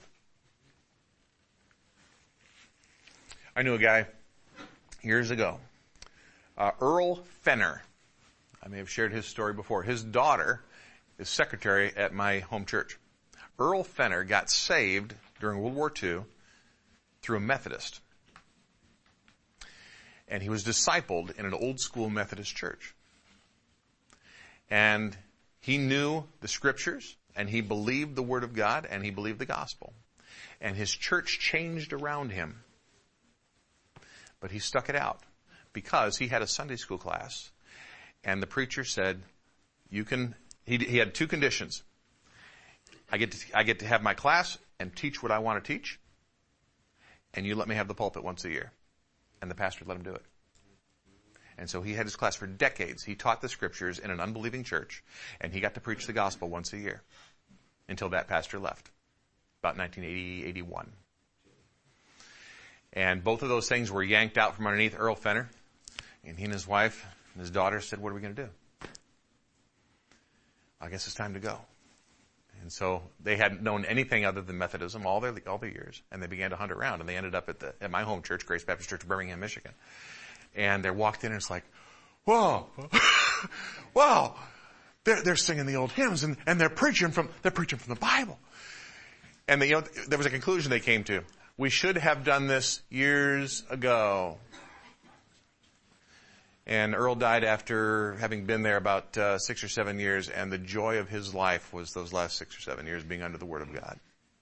Speaker 1: I knew a guy years ago, uh, Earl Fenner. I may have shared his story before. His daughter is secretary at my home church. Earl Fenner got saved during World War Two through a Methodist. And he was discipled in an old school Methodist church. And he knew the scriptures, and he believed the Word of God, and he believed the gospel. And his church changed around him. But he stuck it out because he had a Sunday school class, and the preacher said, you can, he, he had two conditions. I get to, I get to have my class and teach what I want to teach, and you let me have the pulpit once a year. And the pastor let him do it. And so he had his class for decades. He taught the scriptures in an unbelieving church, and he got to preach the gospel once a year until that pastor left, about nineteen eighty, eighty-one. And both of those things were yanked out from underneath Earl Fenner, and he and his wife and his daughter said, what are we going to do? I guess it's time to go. And so they hadn't known anything other than Methodism all their all their years, and they began to hunt around, and they ended up at the at my home church, Grace Baptist Church, Birmingham, Michigan. And they walked in, and it's like, whoa, wow, they're they're singing the old hymns, and, and they're preaching from they're preaching from the Bible. And they, you know, there was a conclusion they came to: we should have done this years ago. And Earl died after having been there about uh, six or seven years, and the joy of his life was those last six or seven years being under the Word of God.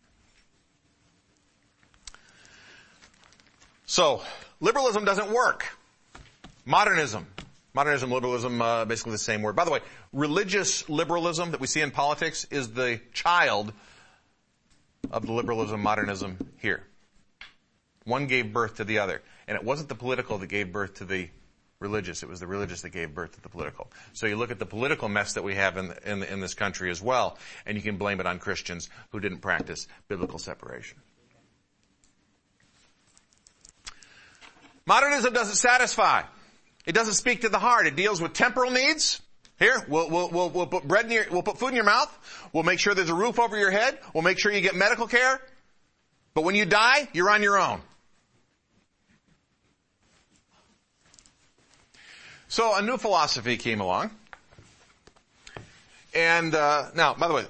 Speaker 1: So, liberalism doesn't work. Modernism. Modernism, liberalism, uh, basically the same word. By the way, religious liberalism that we see in politics is the child of the liberalism, modernism here. One gave birth to the other. And it wasn't the political that gave birth to the religious. It was the religious that gave birth to the political. So you look at the political mess that we have in, in, in this country as well, and you can blame it on Christians who didn't practice biblical separation. Modernism doesn't satisfy. It doesn't speak to the heart. It deals with temporal needs. Here, we'll, we'll, we'll, we'll put bread in your, we'll put food in your mouth. We'll make sure there's a roof over your head. We'll make sure you get medical care. But when you die, you're on your own. So a new philosophy came along. And, uh, now, by the way,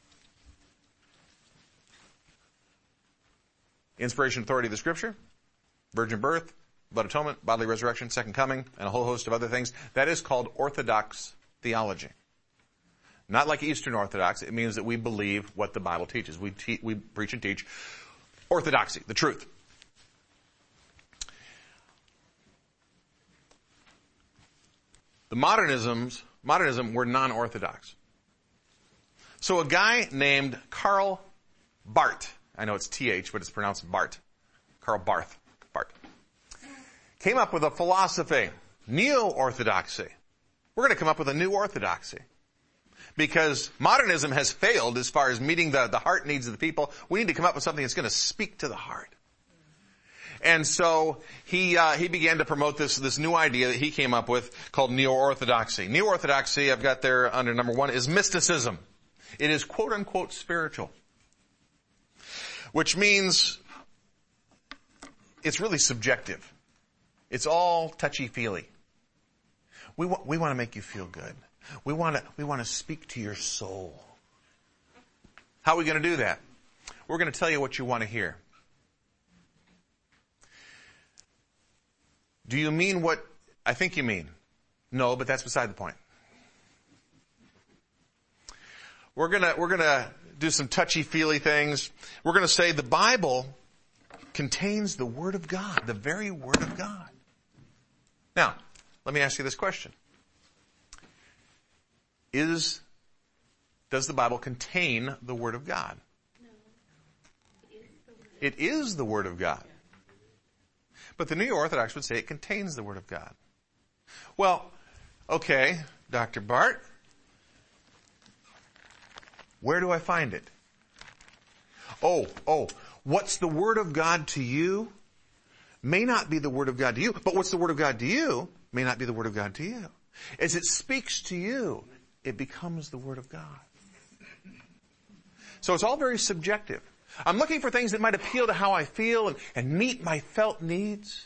Speaker 1: inspiration, authority of the scripture, virgin birth, blood atonement, bodily resurrection, second coming, and a whole host of other things. That is called Orthodox theology. Not like Eastern Orthodox. It means that we believe what the Bible teaches. We, te- we preach and teach orthodoxy, the truth. The modernisms, modernism were non-orthodox. So a guy named Karl Barth, I know it's T H, but it's pronounced Bart. Karl Barth, Barth, came up with a philosophy, neo-orthodoxy. We're going to come up with a new orthodoxy. Because modernism has failed as far as meeting the, the heart needs of the people. We need to come up with something that's going to speak to the heart. And so he uh, he began to promote this this new idea that he came up with called neo-orthodoxy. Neo-orthodoxy, I've got there under number one, is mysticism. It is quote-unquote spiritual. Which means it's really subjective. It's all touchy-feely. We want, we want to make you feel good. We want to, we want to speak to your soul. How are we going to do that? We're going to tell you what you want to hear. Do you mean what I think you mean? No, but that's beside the point. We're going to, we're going to do some touchy-feely things. We're going to say the Bible contains the Word of God, the very Word of God. Now, let me ask you this question. Is, does the Bible contain the Word of God?
Speaker 3: No.
Speaker 1: It is the Word of God. But the New Orthodox would say it contains the Word of God. Well, okay, Doctor Bart. Where do I find it? Oh, oh, what's the Word of God to you may not be the Word of God to you, but what's the Word of God to you may not be the Word of God to you. As it speaks to you, it becomes the Word of God. So it's all very subjective. I'm looking for things that might appeal to how I feel and, and meet my felt needs.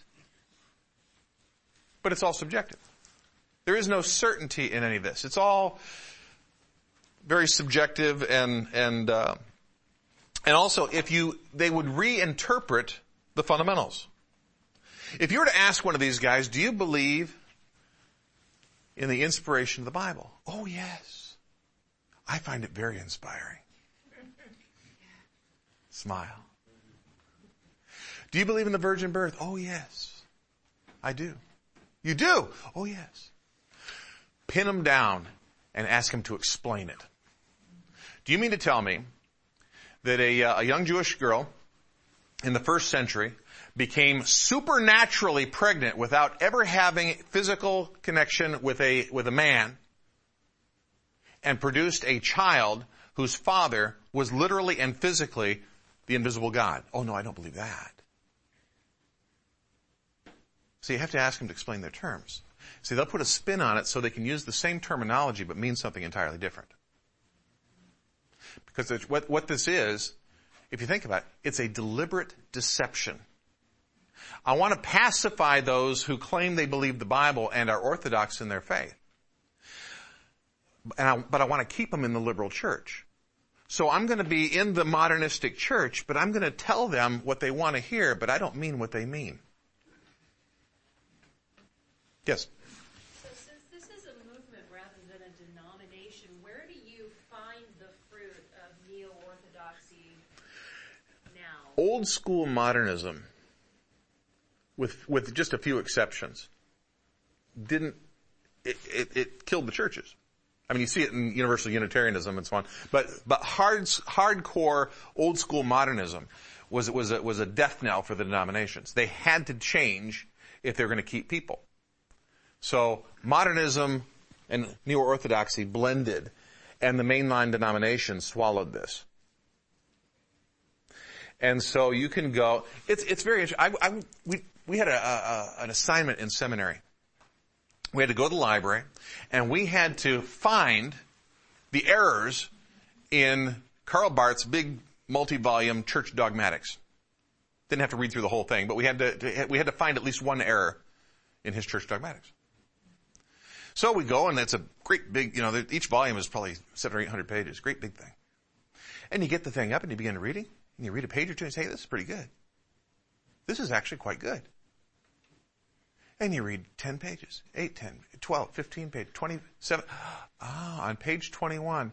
Speaker 1: But it's all subjective. There is no certainty in any of this. It's all very subjective, and and uh, and also if you they would reinterpret the fundamentals. If you were to ask one of these guys, do you believe in the inspiration of the Bible? Oh, yes. I find it very inspiring. Smile. Do you believe in the virgin birth? Oh, yes. I do. You do? Oh, yes. Pin them down and ask them to explain it. Do you mean to tell me that a, uh, a young Jewish girl in the first century became supernaturally pregnant without ever having physical connection with a, with a man and produced a child whose father was literally and physically the invisible God? Oh, no, I don't believe that. So you have to ask them to explain their terms. See, they'll put a spin on it so they can use the same terminology but mean something entirely different. Because what, what this is, if you think about it, it's a deliberate deception. I want to pacify those who claim they believe the Bible and are orthodox in their faith. And I, but I want to keep them in the liberal church. So I'm going to be in the modernistic church, but I'm going to tell them what they want to hear, but I don't mean what they mean. Yes?
Speaker 3: So since this is a movement rather than a denomination, where do you find the fruit of neo-orthodoxy now?
Speaker 1: Old school modernism, with with just a few exceptions, didn't, it, it, it killed the churches. I mean, you see it in universal Unitarianism and so on. But but hard hardcore old school modernism was was a, was a death knell for the denominations. They had to change if they were going to keep people. So modernism and neo-orthodoxy blended, and the mainline denominations swallowed this. And so you can go. It's it's very interesting. I, I, we we had a, a, an assignment in seminary. We had to go to the library, and we had to find the errors in Karl Barth's big multi-volume Church Dogmatics. Didn't have to read through the whole thing, but we had to, to we had to find at least one error in his Church Dogmatics. So we go, and it's a great big, you know, each volume is probably seven or eight hundred pages, great big thing. And you get the thing up, and you begin reading, and you read a page or two, and you say, hey, this is pretty good. This is actually quite good. And you read ten pages, eight, ten, twelve, fifteen pages, twenty-seven. Ah, on page twenty-one.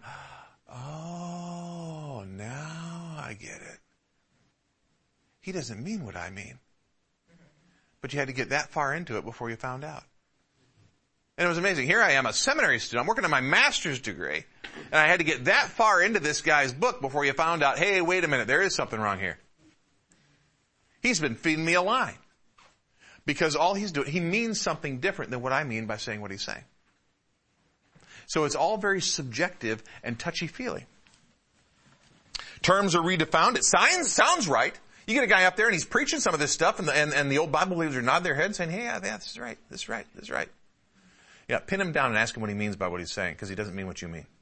Speaker 1: Oh, now I get it. He doesn't mean what I mean. But you had to get that far into it before you found out. And it was amazing. Here I am, a seminary student. I'm working on my master's degree. And I had to get that far into this guy's book before you found out, hey, wait a minute, there is something wrong here. He's been feeding me a lie. Because all he's doing, he means something different than what I mean by saying what he's saying. So it's all very subjective and touchy-feely. Terms are redefined. It sounds, sounds right. You get a guy up there and he's preaching some of this stuff, and the, and, and the old Bible believers are nodding their heads saying, hey, yeah, this is right, this is right, this is right. Yeah, pin him down and ask him what he means by what he's saying, because he doesn't mean what you mean.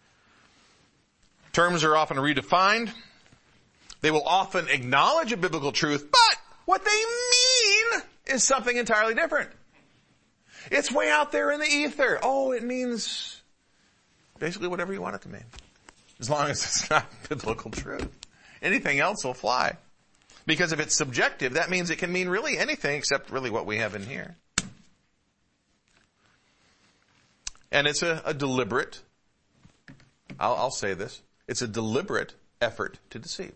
Speaker 1: Terms are often redefined. They will often acknowledge a biblical truth, but what they mean is something entirely different. It's way out there in the ether. Oh, it means basically whatever you want it to mean. As long as it's not biblical truth. Anything else will fly. Because if it's subjective, that means it can mean really anything except really what we have in here. And it's a, a deliberate, I'll, I'll say this, it's a deliberate effort to deceive.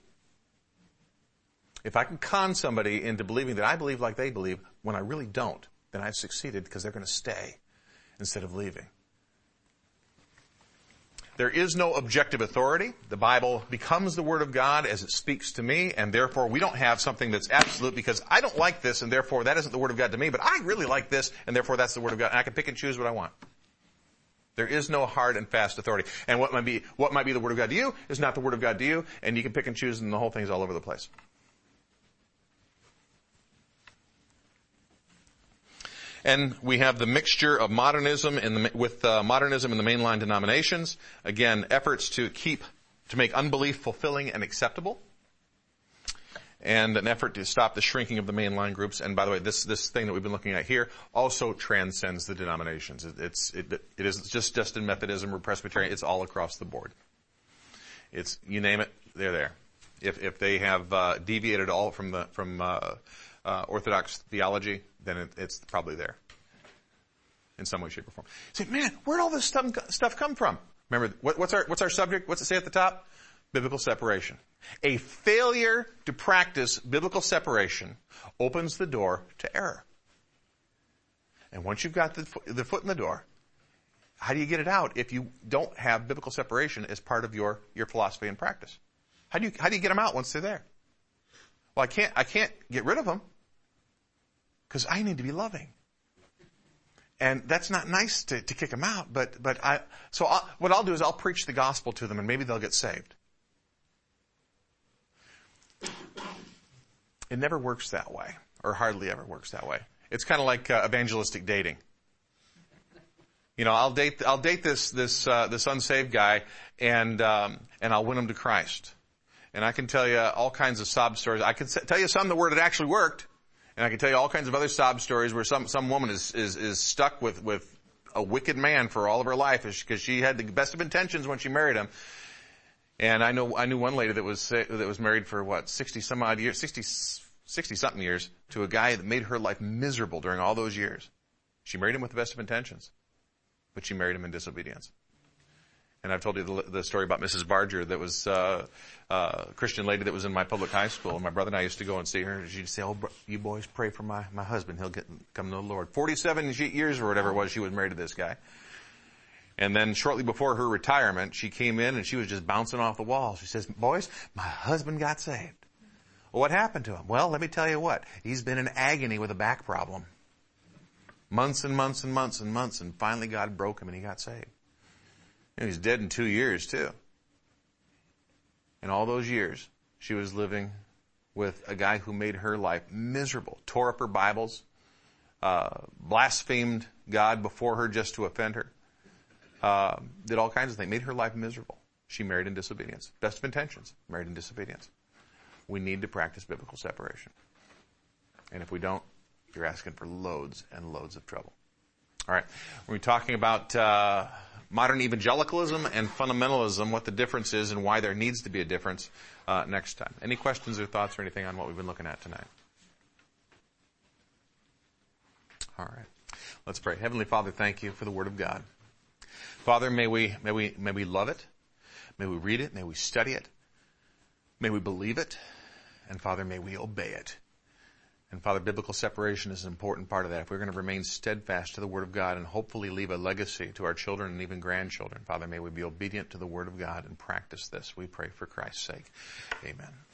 Speaker 1: If I can con somebody into believing that I believe like they believe when I really don't, then I've succeeded, because they're going to stay instead of leaving. There is no objective authority. The Bible becomes the Word of God as it speaks to me, and therefore we don't have something that's absolute because I don't like this, and therefore that isn't the Word of God to me, but I really like this, and therefore that's the Word of God, and I can pick and choose what I want. There is no hard and fast authority. And what might be, what might be the Word of God to you is not the Word of God to you, and you can pick and choose, and the whole thing's all over the place. And we have the mixture of modernism in the, with uh, modernism in the mainline denominations. Again, efforts to keep, to make unbelief fulfilling and acceptable. And an effort to stop the shrinking of the mainline groups. And by the way, this, this thing that we've been looking at here also transcends the denominations. It, it's, it, it isn't just, just in Methodism or Presbyterian. It's all across the board. It's, you name it, they're there. If, if they have, uh, deviated at all from the, from, uh, uh, Orthodox theology, then it, it's probably there. In some way, shape, or form. You say, man, where'd all this stuff, stuff come from? Remember, what, what's our, what's our subject? What's it say at the top? Biblical separation. A failure to practice biblical separation opens the door to error. And once you've got the, the foot in the door, how do you get it out if you don't have biblical separation as part of your, your philosophy and practice? How do you, how do you get them out once they're there? Well, I can't, I can't get rid of them because I need to be loving. And that's not nice to, to kick them out, but, but I, so I'll, what I'll do is I'll preach the gospel to them and maybe they'll get saved. It never works that way, or hardly ever works that way. It's kind of like uh, evangelistic dating. You know, I'll date, I'll date this, this, uh, this unsaved guy and, um, and I'll win him to Christ. And I can tell you all kinds of sob stories. I can tell you some where it actually worked. And I can tell you all kinds of other sob stories where some, some woman is, is, is stuck with, with a wicked man for all of her life because she had the best of intentions when she married him. And I know, I knew one lady that was, that was married for what, sixty some odd years, sixty, sixty something years to a guy that made her life miserable during all those years. She married him with the best of intentions, but she married him in disobedience. And I've told you the, the story about Missus Barger that was, uh, uh, a Christian lady that was in my public high school. And my brother and I used to go and see her. And she'd say, oh, bro, you boys pray for my, my husband. He'll get, come to the Lord. forty-seven years or whatever it was she was married to this guy. And then shortly before her retirement, she came in and she was just bouncing off the walls. She says, boys, my husband got saved. Well, what happened to him? Well, let me tell you what. He's been in agony with a back problem. Months and months and months and months. And finally God broke him and he got saved. And he's dead in two years too. And all those years, she was living with a guy who made her life miserable, tore up her Bibles, uh, blasphemed God before her just to offend her, uh, did all kinds of things, made her life miserable. She married in disobedience. Best of intentions, married in disobedience. We need to practice biblical separation. And if we don't, you're asking for loads and loads of trouble. All right. We're talking about, uh, modern evangelicalism and fundamentalism, what the difference is and why there needs to be a difference, uh, next time. Any questions or thoughts or anything on what we've been looking at tonight? All right. Let's pray. Heavenly Father, thank you for the Word of God. Father, may we, may we, may we love it. May we read it. May we study it. May we believe it. And Father, may we obey it. And Father, biblical separation is an important part of that. If we're going to remain steadfast to the Word of God and hopefully leave a legacy to our children and even grandchildren, Father, may we be obedient to the Word of God and practice this. We pray for Christ's sake. Amen.